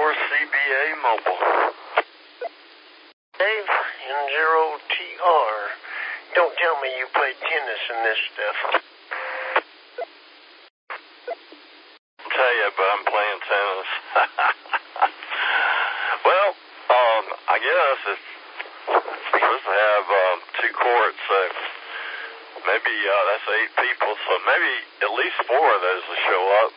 CBA Mobile. Dave, N0TR. Don't tell me you played tennis in this stuff. I'll tell you, but I'm playing tennis. Well, I guess it's supposed to have 2 courts, so maybe that's 8 people, so maybe at least 4 of those will show up.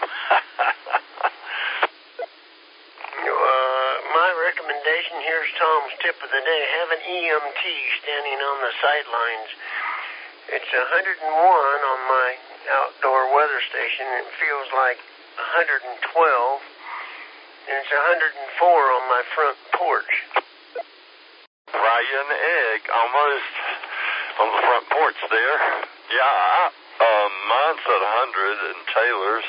My recommendation, here's Tom's tip of the day. Have an EMT standing on the sidelines. It's 101 on my outdoor weather station. It feels like 112, and it's 104 on my front porch. Fry you an egg, almost, on the front porch there. Yeah, mine's at 100 and Taylor's.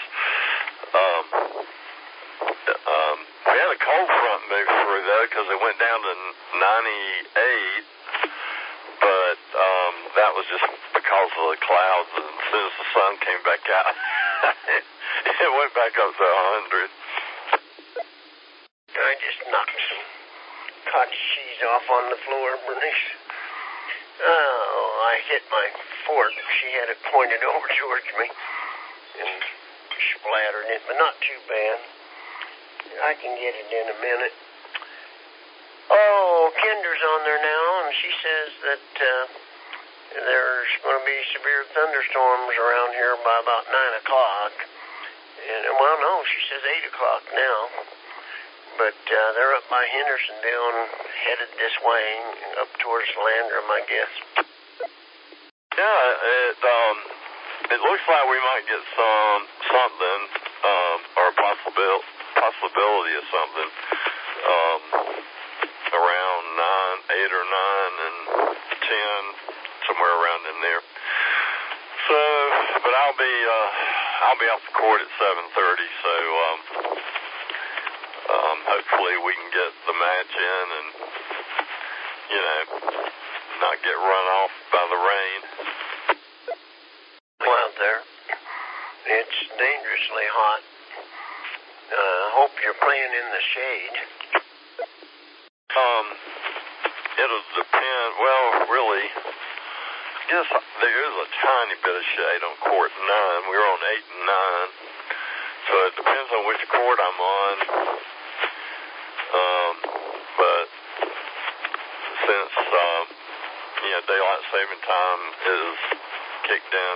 We had a cold front move through though, because it went down to 98, but that was just because of the clouds, and as soon as the sun came back out, it went back up to 100. I just knocked some cottage cheese off on the floor, Bernice. Oh, I hit my fork. She had it pointed over towards me and splattered it, but not too bad. I can get it in a minute. Oh, Kendra's on there now, and she says that there's going to be severe thunderstorms around here by about 9 o'clock. And, well, no, she says 8 o'clock now. But they're up by Hendersonville and headed this way, up towards Landrum, I guess. Yeah, it looks like we might get something, or a possibility of something, around 8 or 9 and 10, somewhere around in there. So, but I'll be off the court at 7:30, so hopefully we can get the match in and, not get run off by the rain. Out there, it's dangerously hot. Hope you're playing in the shade. It'll depend. Well, really, yes, there is a tiny bit of shade on court 9. We're on 8 and 9, so it depends on which court I'm on. But since daylight saving time is kicked in,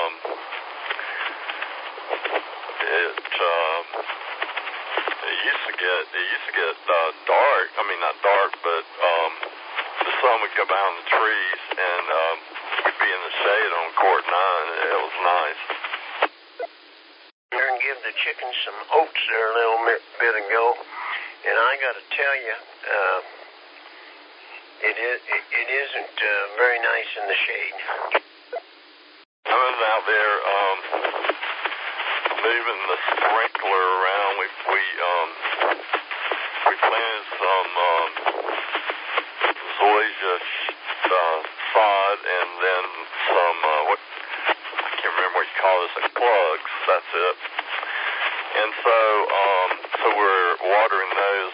it used to get dark. I mean, not dark, but the sun would go behind the trees, and we'd be in the shade on court 9. It was nice. And give the chickens some oats there a little bit ago, and I got to tell you, it isn't very nice in the shade. I was out there moving the sprinkler around. We planted some zoysia sod, and then some I can't remember what you call this, plugs. That's it. And so we're watering those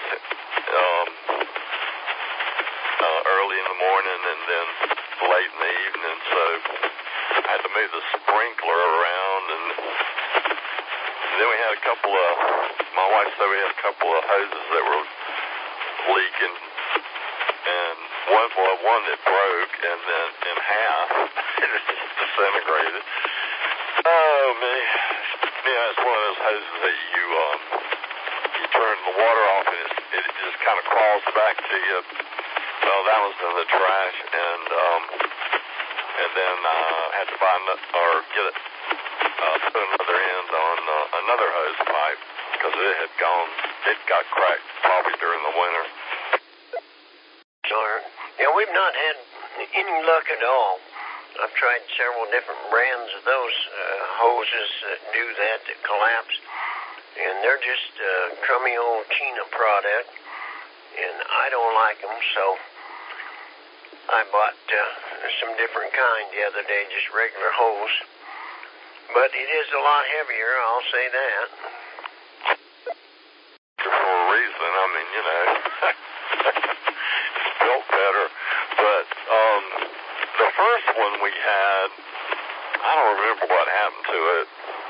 early in the morning and then late in the evening. So I had to move the sprinkler around, and then we had my wife said we had a couple of hoses that were leaking, and one that broke, and then in half it just disintegrated. Oh man, yeah, it's one of those hoses that you turn the water off and it just kind of crawls back to you. Well, that was in the trash, and then had to buy get it, put another end on another hose pipe because it got cracked probably during the winter. Darn. Yeah, we've not had any luck at all. I've tried several different brands of those hoses that do that collapse, and they're just crummy old China product, and I don't like them, so I bought some different kind the other day, just regular hose. But it is a lot heavier, I'll say that. For a reason. I mean, you know, it's built better. But the first one we had, I don't remember what happened to it.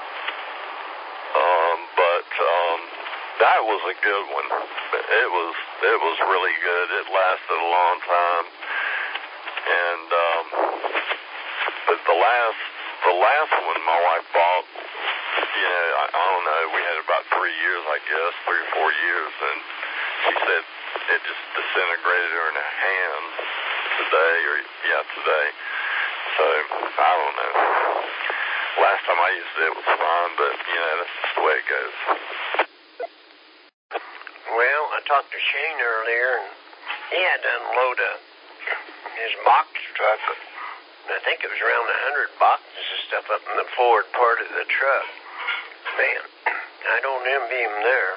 But that was a good one. It was really good. It lasted a long time. And but the last one my wife bought, you know, I don't know, we had about 3 years, I guess, 3 or 4 years, and she said it just disintegrated her in her hand today. So I don't know. Last time I used it was fine, but you know, that's just the way it goes. Well, I talked to Shane earlier, and he had to unload his box truck. I think it was around 100 boxes of stuff up in the forward part of the truck. Man, I don't envy him there.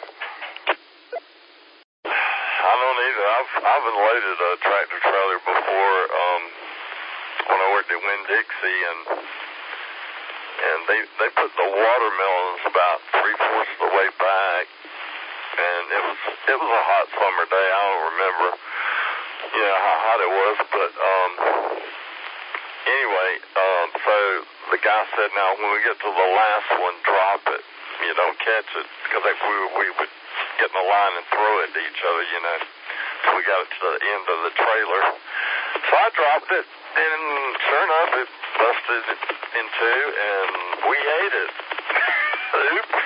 I don't either. I've unloaded a tractor trailer before when I worked at Winn-Dixie, and they put the watermelons about 3/4 of the way back, and it was a hot summer day. I don't remember, you know, how hot it was, but anyway, so the guy said, now when we get to the last one, drop it. You don't catch it, because we would get in the line and throw it to each other, you know. So we got it to the end of the trailer. So I dropped it, and sure enough, it busted in two, and we ate it. Oops.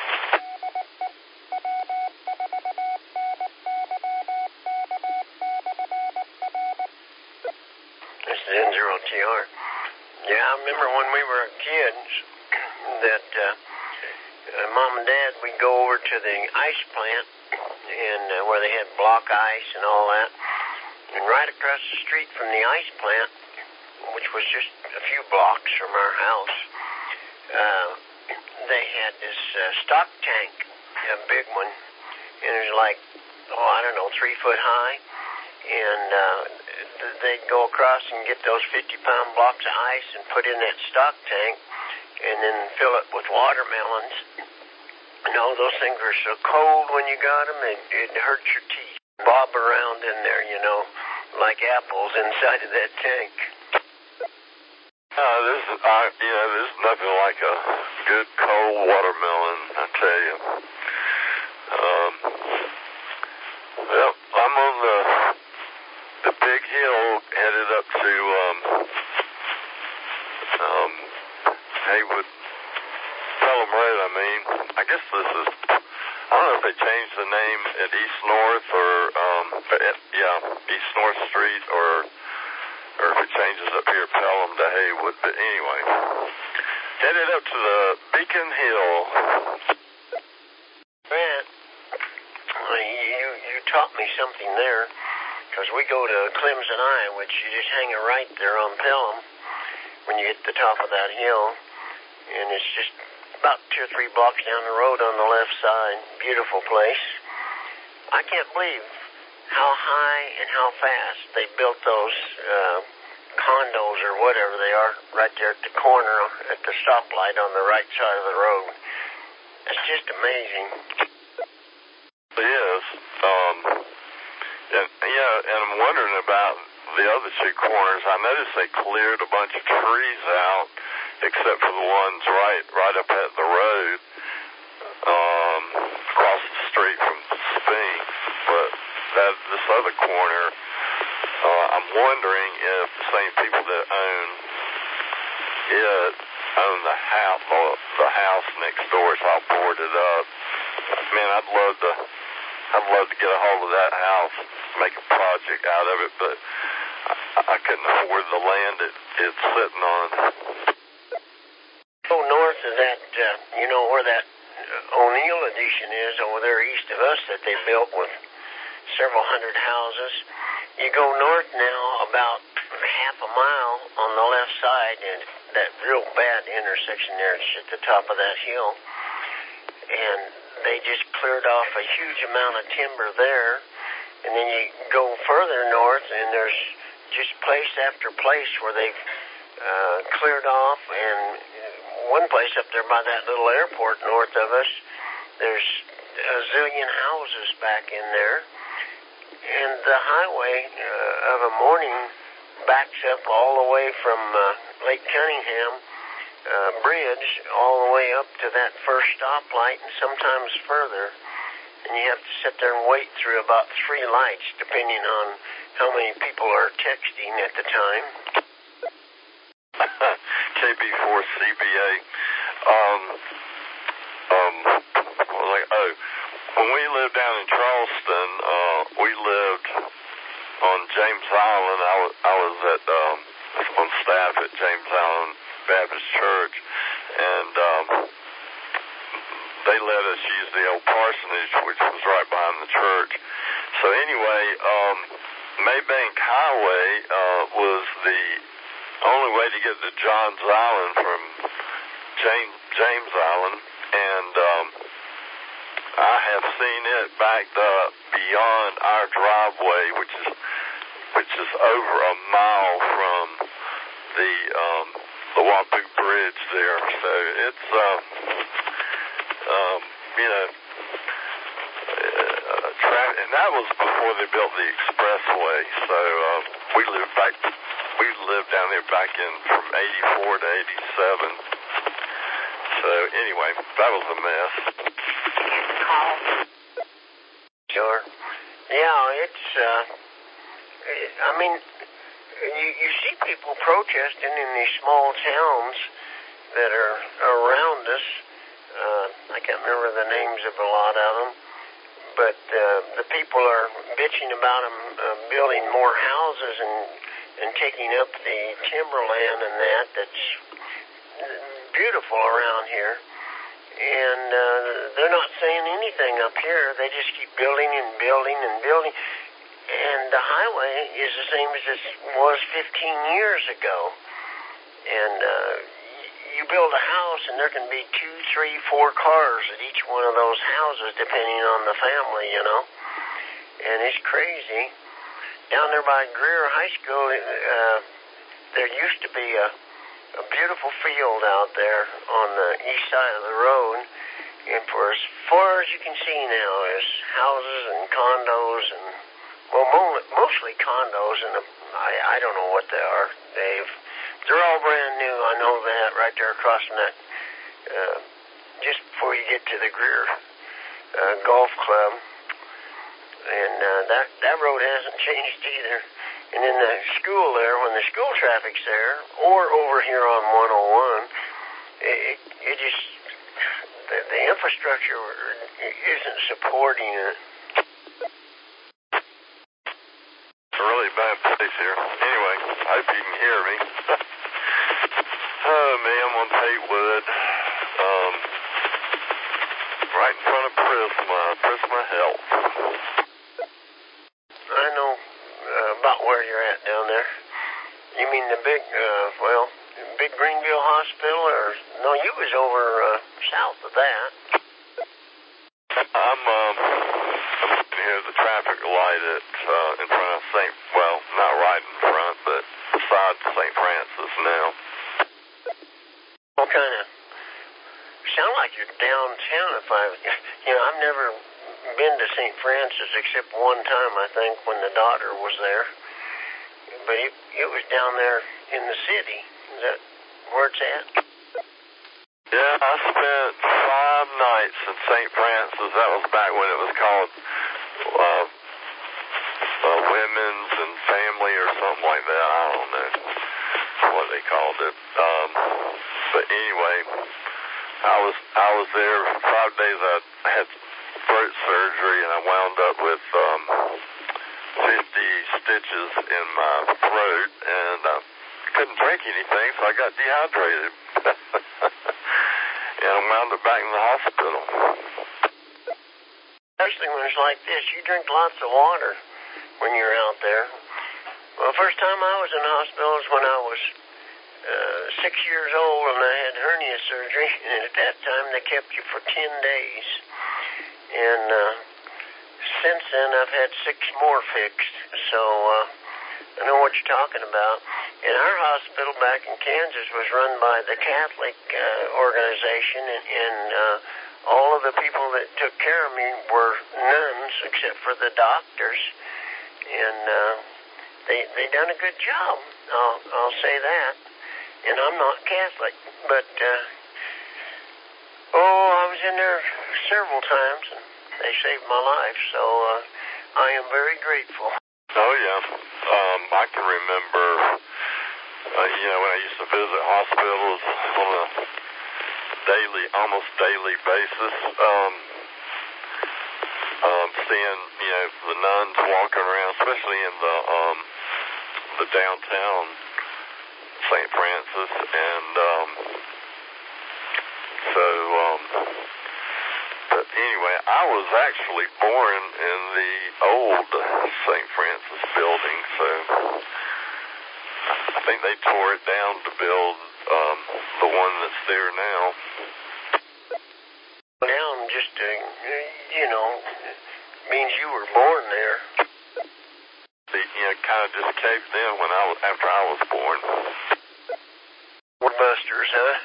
This is N0TR. Yeah, I remember when we were kids that Mom and Dad, we'd go over to the ice plant and where they had block ice and all that. And right across the street from the ice plant, which was just a few blocks from our house, they had this stock tank, a big one, and it was like, 3 foot high. And they'd go across and get those 50-pound blocks of ice and put in that stock tank and then fill it with watermelons. Those things were so cold when you got them, it hurt your teeth. Bob around in there, like apples inside of that tank. There's nothing like a good cold watermelon, I tell you. Well, I'm on the big hill headed up to Haywood, Pelham Road, I guess this is, I don't know if they changed the name at East North or, East North Street or if it changes up here at Pelham to Haywood, but anyway. Headed up to the Beacon Hill. Man, you taught me something there, because we go to Clemson Eye, which you just hang a right there on Pelham when you hit the top of that hill, and it's just about 2 or 3 blocks down the road on the left side. Beautiful place. I can't believe how high and how fast they built those condos or whatever they are right there at the corner at the stoplight on the right side of the road. It's just amazing. It is. And I'm wondering about the other 2 corners. I noticed they cleared a bunch of trees out, except for the ones right up at the road, across the street from Sphinx. But this other corner, I'm wondering if the same people that own the house next door. It's all boarded up. Man, I'd love to get a hold of that house, make a project out of it, but I couldn't afford the land it's sitting on. Go north of that, where that O'Neill Edition is over there east of us that they built with several hundred houses. You go north now about half a mile on the left side, and that real bad intersection there, it's at the top of that hill, and they just cleared off a huge amount of timber there. And then you go further north, and there's just place after place where they've cleared off. And one place up there by that little airport north of us, there's a zillion houses back in there. And the highway of a morning backs up all the way from Lake Cunningham Bridge all the way up to that first stoplight and sometimes further. And you have to sit there and wait through about 3 lights depending on how many people are texting at the time. KB4CBA. When we lived down in Charleston, we lived on James Island. I was on staff at James Island Baptist Church, and they let us use the old parsonage, which was right behind the church. So anyway, Maybank Highway was the only way to get to Johns Island from James Island, and I have seen it backed up beyond our driveway, which is over a mile from the Wampoo Bridge there. So it's traffic, and that was before they built the expressway. So we lived down there back in from '84 to '87. So anyway, that was a mess. Sure. Yeah, it's, I mean, you see people protesting in these small towns that are around us. I can't remember the names of a lot of them, but the people are bitching about them building more houses and taking up the timberland and that's beautiful around here. And they're not saying anything up here. They just keep building and building and building. And the highway is the same as it was 15 years ago. And you build a house, and there can be 2, 3, 4 cars at each one of those houses, depending on the family, you know. And it's crazy. Down there by Greer High School, there used to be a beautiful field out there on the east side of the road, and for as far as you can see now is houses and condos, and mostly condos, and I don't know what they are, Dave. They're all brand new, I know that, right there across from that, just before you get to the Greer Golf Club, and that road hasn't changed either. And in the school there, when the school traffic's there, or over here on 101, it just, the infrastructure isn't supporting it. It's a really bad place here. Anyway, I hope you can hear me. Oh, man, I'm on Patewood, right in front of Prisma Health. I know about where you're at down there. You mean the big Greenville Hospital, or no? You was over south of that. I'm near the traffic light in front of not right in front, but beside St. Francis now. What kind of sound like you're downtown? I've never been to St. Francis except one time, I think, when the daughter was there. But it was down there in the city. Is that where it's at? Yeah, I spent 5 nights in St. Francis. That was back when it was called Women's and Family or something like that. I don't know what they called it. But anyway, I was there 5 days. I had throat surgery, and I wound up with 50 stitches in my throat, and I couldn't drink anything, so I got dehydrated. And I wound up back in the hospital. Especially when it's like this, you drink lots of water when you're out there. Well, the first time I was in the hospital was when I was 6 years old, and I had hernia surgery, and at that time they kept you for 10 days. And since then, I've had 6 more fixed, so I know what you're talking about. And our hospital back in Kansas was run by the Catholic organization, and all of the people that took care of me were nuns, except for the doctors, and they done a good job. I'll say that. And I'm not Catholic, but I was in there several times, and they saved my life. So I am very grateful. Oh yeah, I can remember. When I used to visit hospitals on a almost daily basis, seeing, the nuns walking around, especially in the downtown St. Francis, and but anyway, I was actually born in the old St. Francis building, so I think they tore it down to build the one that's there now. Now I'm just, means you were born there. Kind of just caved in after I was born. Busters, huh?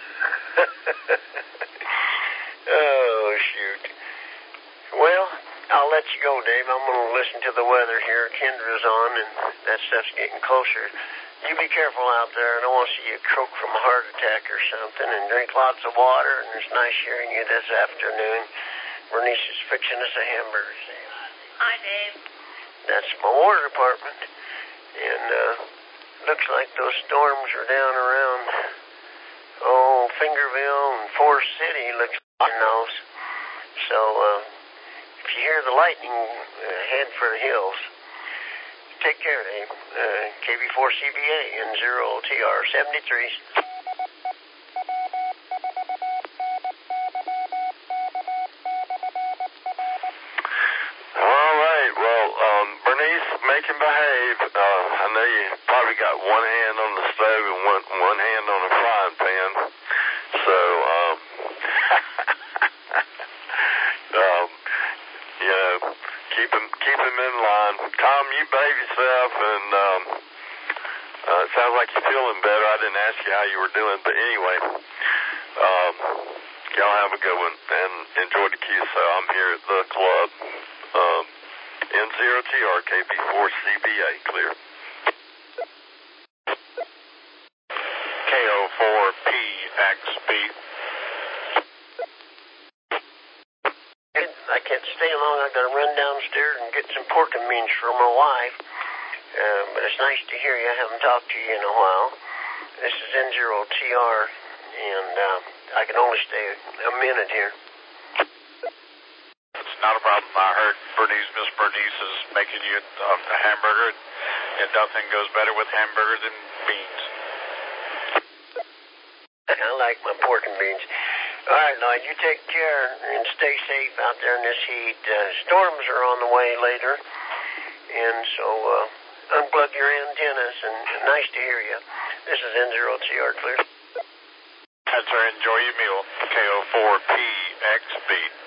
Oh, shoot. Well, I'll let you go, Dave. I'm going to listen to the weather here. Kendra's on, and that stuff's getting closer. You be careful out there. I don't want to see you croak from a heart attack or something, and drink lots of water, and it's nice hearing you this afternoon. Bernice is fixing us a hamburger. Hi, Dave. That's my water department, and looks like those storms are down around, Fingerville and Forest City, looks like those. So, if you hear the lightning, head for the hills. Take care, Dave. KB4CBA and 0TR 73. All right. Well, Bernice, make him behave. I know you probably got one hand on the stove and one hand on a frying pan. So, keep him in line. Tom, you behave yourself, and it sounds like you're feeling better. I didn't ask you how you were doing, but anyway, y'all have a good one and enjoy the QSO. I'm here at the club. N0TR KB4CBA clear. KO4PXB. I can't stay long. I've got to run downstairs and get some pork and beans for my wife. But it's nice to hear you. I haven't talked to you in a while. This is N0TR, and I can only stay a minute here. It's not a problem. I heard Miss Bernice is making you a hamburger, and nothing goes better with hamburger than beans. I like my pork and beans. All right, Lloyd, you take care and stay safe out there in this heat. Storms are on the way later, and so unplug your antennas, and nice to hear you. This is N0TR clear. That's our enjoy your meal, KO4PXB.